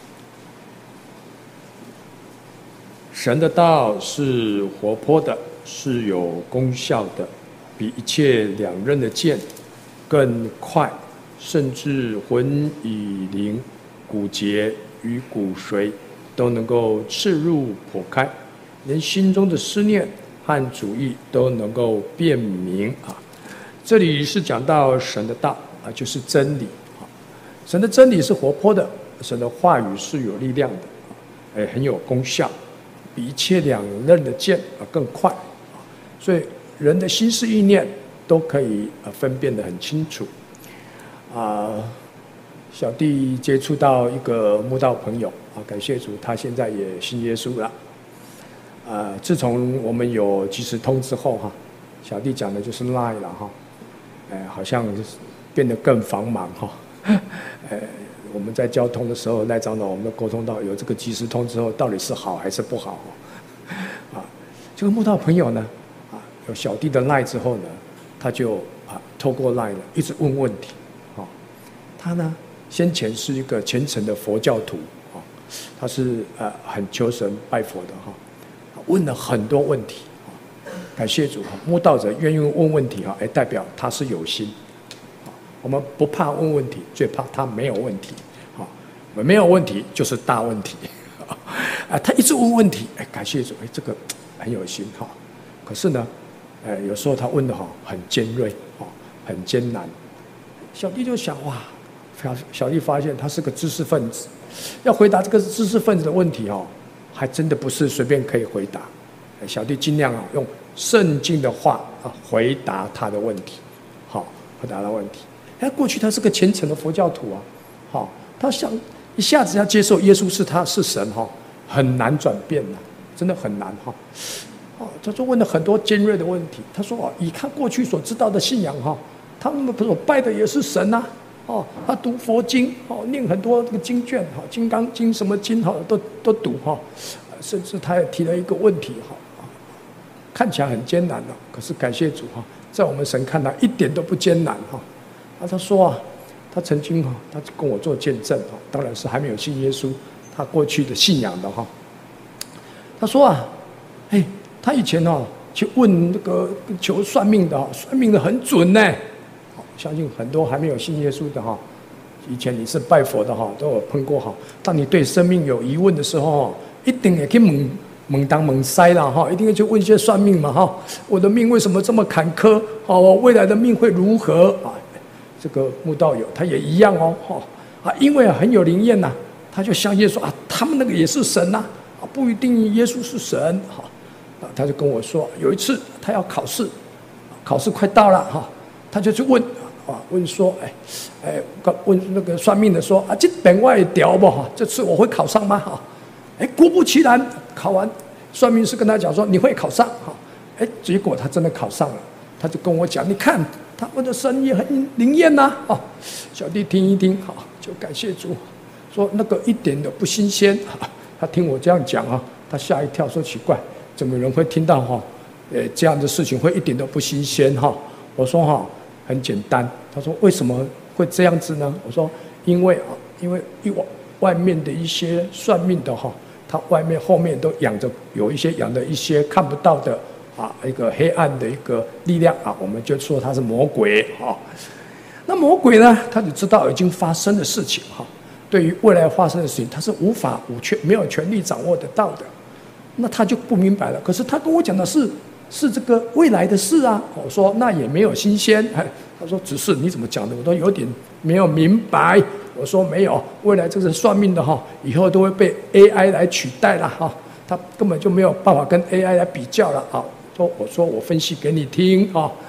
神的道是活泼的，是有功效的，比一切两刃的剑更快，甚至魂与灵、骨节与骨髓都能够刺入剖开，连心中的思念和主意都能够辨明啊！这里是讲到神的道啊，就是真理啊。神的真理是活泼的，神的话语是有力量的，哎，很有功效，比一切两刃的剑啊更快啊。所以人的心思意念都可以啊分辨得很清楚啊。小弟接触到一个慕道朋友啊，感谢主，他现在也信耶稣了。呃，自从我们有即时通之后哈，小弟讲的就是 Line 了哈，呃，好像变得更繁忙哈。呃，我们在交通的时候，赖长老我们都沟通到，有这个即时通之后，到底是好还是不好？啊，这个慕道朋友呢，啊，有小弟的 Line 之后呢，他就啊透过 Line 呢一直问问题，啊，他呢先前是一个虔诚的佛教徒啊，他是呃很求神拜佛的哈。问了很多问题，感谢主哈！慕道者愿意问问题哈，哎，代表他是有心。我们不怕问问题，最怕他没有问题。啊，没有问题就是大问题。啊，他一直问问题，哎，感谢主，哎，这个很有心哈。可是呢，呃，有时候他问的哈很尖锐，哦，很艰难。小弟就想哇，小弟发现他是个知识分子，要回答这个知识分子的问题哦。还真的不是随便可以回答，小弟尽量啊用圣经的话啊回答他的问题，好回答他的问题。哎，过去他是个虔诚的佛教徒啊，好，他想一下子要接受耶稣是他是神哈，很难转变呐，真的很难哈。哦，他就问了很多尖锐的问题。他说哦，以他过去所知道的信仰哈，他们所拜的也是神呐。哦，他读佛经，哦，念很多这个经卷，哈，《金刚经》什么经，哈，都都读，哈，甚至他也提了一个问题，哈，看起来很艰难的，可是感谢主，哈，在我们神看来一点都不艰难，哈。啊，他说啊，他曾经哈，他跟我做见证，哈，当然是还没有信耶稣，他过去的信仰的，哈。他说啊，哎，他以前哦去问那个求算命的，算命的很准呢。相信很多还没有信耶稣的哈，以前你是拜佛的哈，都有碰过哈。当你对生命有疑问的时候，一定也可以猛猛当猛塞啦哈，一定要去问一些算命嘛哈。我的命为什么这么坎坷？哦，我未来的命会如何啊？这个慕道友他也一样哦哈啊，因为很有灵验呐，他就相信说啊，他们那个也是神呐啊，不一定耶稣是神哈。啊，他就跟我说，有一次他要考试，考试快到了哈，他就去问。啊，问说，哎，哎，问那个算命的说啊，这本我会调不哈？这次我会考上吗？哈，哎，果不其然，考完，算命师跟他讲说你会考上哈，哎，结果他真的考上了，他就跟我讲，你看他们的生意很灵验呐，哦，小弟听一听，好，就感谢主，说那个一点都不新鲜，他听我这样讲啊，他吓一跳，说奇怪，怎么有人会听到哈，呃，这样的事情会一点都不新鲜哈？我说哈。很简单，他说为什么会这样子呢？我说因为啊，因为一外面的一些算命的哈，他外面后面都养着有一些养的一些看不到的啊一个黑暗的一个力量啊，我们就说他是魔鬼哈。那魔鬼呢，他就知道已经发生的事情哈，对于未来发生的事情，他是无法无权没有权利掌握得到的，那他就不明白了。可是他跟我讲的是。是这个未来的事啊！我说那也没有新鲜。他说只是你怎么讲的，我都有点没有明白。我说没有，未来这是算命的哈，以后都会被 A I 来取代了哈，他根本就没有办法跟 A I 来比较了啊。说我说我分析给你听啊，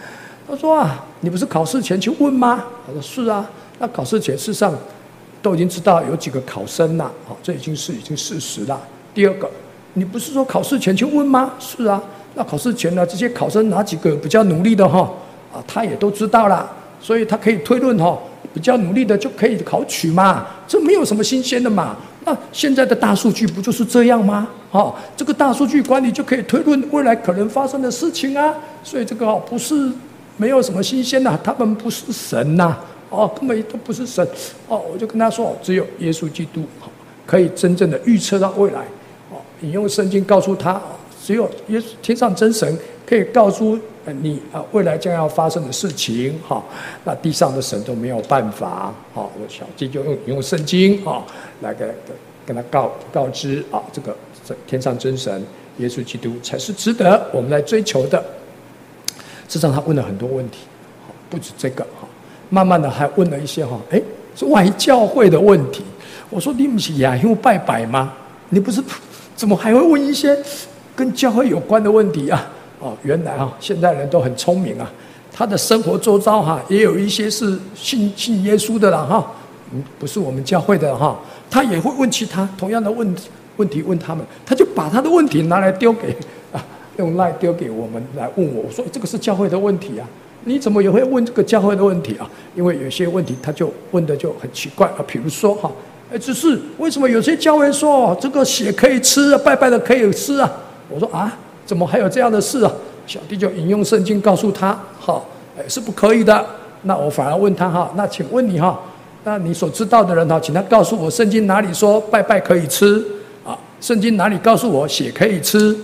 他说啊，你不是考试前去问吗？他说是啊，那考试前事实上都已经知道有几个考生了，好，这已经是已经事实了。第二个，你不是说考试前去问吗？是啊，那考试前呢，这些考生哪几个比较努力的哈啊，他也都知道了，所以他可以推论哈，比较努力的就可以考取嘛，这没有什么新鲜的嘛。那现在的大数据不就是这样吗？哦，这个大数据管理就可以推论未来可能发生的事情啊，所以这个不是没有什么新鲜的，他们不是神呐、啊，哦，根本都不是神，哦，我就跟他说，只有耶稣基督可以真正的预测到未来，哦，引用圣经告诉他，只有耶稣天上真神可以告诉你啊未来将要发生的事情，哈，那地上的神都没有办法，哈，小弟就用引用圣经啊来跟跟他告告知啊，这个天上真神耶稣基督才是值得我们来追求的。事实上，他问了很多问题，不止这个哈，慢慢的还问了一些哈，哎，是外教会的问题。我说你不是亚兄拜拜吗？你不是怎么还会问一些跟教会有关的问题啊？哦，原来哈，现在人都很聪明啊，他的生活周遭哈，也有一些是信信耶稣的啦哈，嗯，不是我们教会的哈，他也会问其他同样的问题问题问他们，他就把他的问题拿来丢给啊，用赖丢给我们来问我，我说这个是教会的问题啊，你怎么也会问这个教会的问题啊？因为有些问题他就问的就很奇怪啊，比如说哈，哎，只是为什么有些教会说这个血可以吃啊，拜拜的可以吃啊？我说啊。怎么还有这样的事啊？小弟就引用圣经告诉他，哈，哎，是不可以的。那我反而问他哈，那请问你哈，那你所知道的人哈，请他告诉我圣经哪里说拜拜可以吃啊？圣经哪里告诉我血可以吃？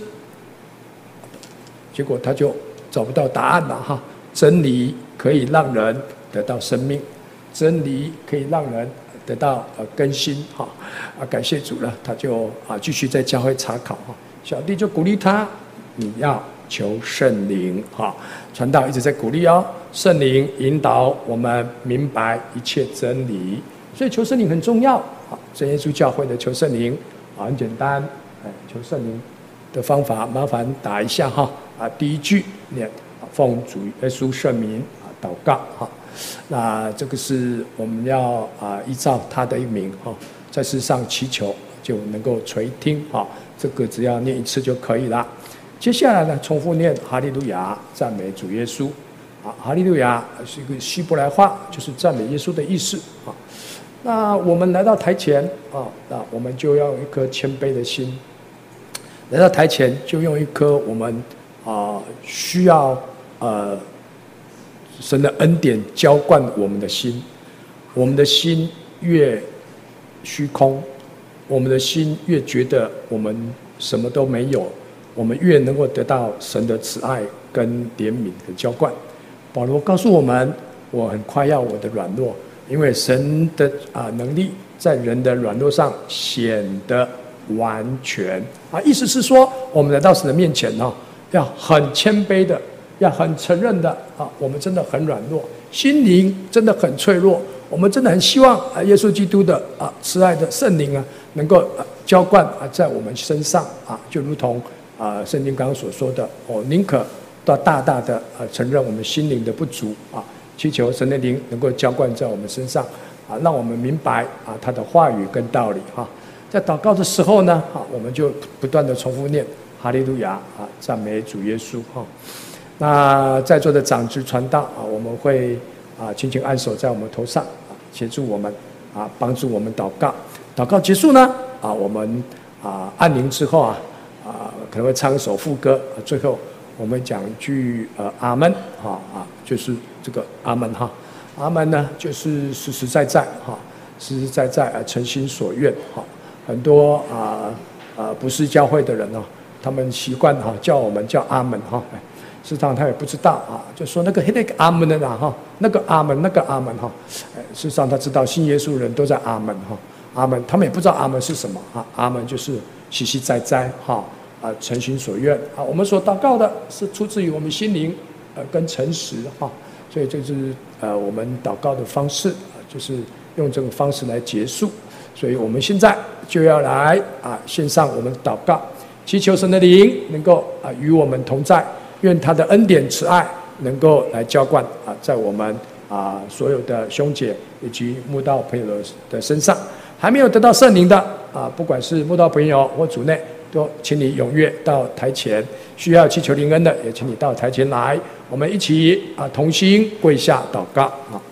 结果他就找不到答案了哈。真理可以让人得到生命，真理可以让人得到呃更新哈。啊，感谢主了，他就啊继续在教会查考哈。小弟就鼓励他。你要求圣灵哈，传道一直在鼓励哦，圣灵引导我们明白一切真理，所以求圣灵很重要。好，真耶稣教会的求圣灵啊，很简单，哎，求圣灵的方法麻烦打一下哈啊，第一句念奉主耶稣圣名啊祷告哈，那这个是我们要啊依照他的一名哈，在世上祈求就能够垂听哈，这个只要念一次就可以了。接下来呢，重复念哈利路亚，赞美主耶稣。啊，哈利路亚是一个希伯来话，就是赞美耶稣的意思啊。那我们来到台前啊，那我们就要有一颗谦卑的心。来到台前，就用一颗我们啊需要呃神的恩典浇灌我们的心。我们的心越虚空，我们的心越觉得我们什么都没有。我们越能够得到神的慈爱跟怜悯的浇灌。保罗告诉我们，我很夸耀我的软弱，因为神的啊能力在人的软弱上显得完全啊。意思是说，我们来到神的面前呢、啊，要很谦卑的，要很承认的啊，我们真的很软弱，心灵真的很脆弱。我们真的很希望啊，耶稣基督的啊慈爱的圣灵啊，能够啊浇灌啊在我们身上啊，就如同。啊，圣经刚刚所说的，我宁可到大大的啊承认我们心灵的不足啊，祈求神的灵能够浇灌在我们身上啊，让我们明白啊他的话语跟道理哈。在祷告的时候呢，啊，我们就不断的重复念哈利路亚啊，赞美主耶稣哈。那在座的长执传道啊，我们会啊轻轻按手在我们头上啊，协助我们啊，帮助我们祷告。祷告结束呢，啊，我们啊按铃之后啊。啊，可能会唱一首副歌，啊、最后我们讲一句呃阿门哈啊，就是这个阿门哈，阿门呢就是实实在在哈，实实在在啊诚心所愿哈。很多啊啊不是教会的人哦，他们习惯哈叫我们叫阿门哈，事实上他也不知道啊，就说那个那个阿门的啦哈，那个阿门那个阿门哈，事实上他知道信耶稣人都在阿门哈，阿门，他们也不知道阿门是什么啊，阿门就是实实在在哈。啊，诚心所愿啊！我们所祷告的是出自于我们心灵，呃，跟诚实哈，所以这是呃我们祷告的方式啊，就是用这个方式来结束。所以我们现在就要来啊，献上我们祷告，祈求神的灵能够啊与我们同在，愿他的恩典慈爱能够来浇灌啊，在我们啊所有的兄姐以及慕道朋友的身上。还没有得到圣灵的啊，不管是慕道朋友或主内，都请你踊跃到台前。需要祈求灵恩的，也请你到台前来，我们一起啊同心跪下祷告啊。